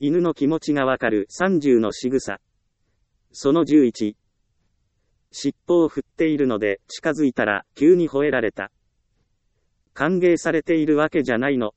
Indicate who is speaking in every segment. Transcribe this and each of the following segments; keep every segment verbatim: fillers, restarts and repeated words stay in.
Speaker 1: 犬の気持ちがわかるさんじゅうの仕草。そのじゅういち。尻尾を振っているので近づいたら急に吠えられた。歓迎されているわけじゃないの。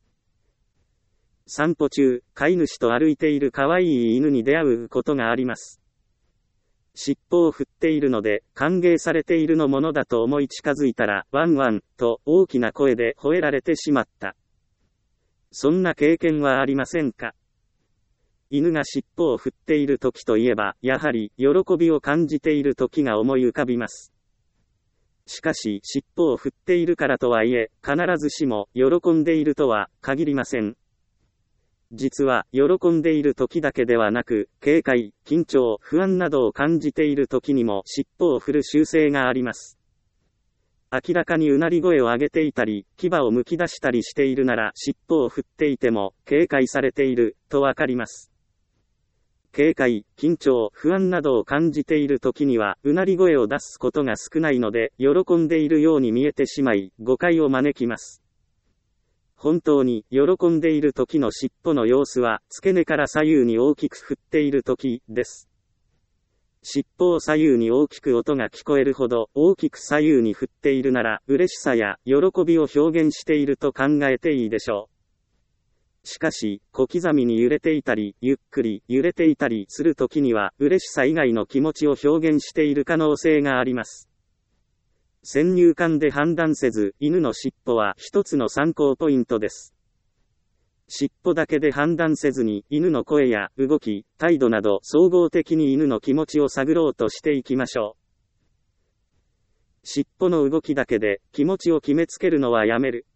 Speaker 1: 散歩中、飼い主と歩いている可愛い犬に出会うことがあります。尻尾を振っているので、歓迎されているのものだと思い近づいたら、ワンワン、と大きな声で吠えられてしまった。そんな経験はありませんか？犬が尻尾を振っている時といえば、やはり、喜びを感じている時が思い浮かびます。しかし、尻尾を振っているからとはいえ、必ずしも、喜んでいるとは、限りません。実は、喜んでいる時だけではなく、警戒、緊張、不安などを感じている時にも尻尾を振る習性があります。明らかにうなり声を上げていたり、牙をむき出したりしているなら尻尾を振っていても、警戒されている、とわかります。警戒、緊張、不安などを感じている時には、うなり声を出すことが少ないので、喜んでいるように見えてしまい、誤解を招きます。本当に、喜んでいる時の尻尾の様子は、付け根から左右に大きく振っている時です。尻尾を左右に大きく音が聞こえるほど、大きく左右に振っているなら、嬉しさや、喜びを表現していると考えていいでしょう。しかし、小刻みに揺れていたり、ゆっくり揺れていたりする時には、嬉しさ以外の気持ちを表現している可能性があります。先入観で判断せず、犬の尻尾は一つの参考ポイントです。尻尾だけで判断せずに、犬の声や動き、態度など総合的に犬の気持ちを探ろうとしていきましょう。尻尾の動きだけで気持ちを決めつけるのはやめる。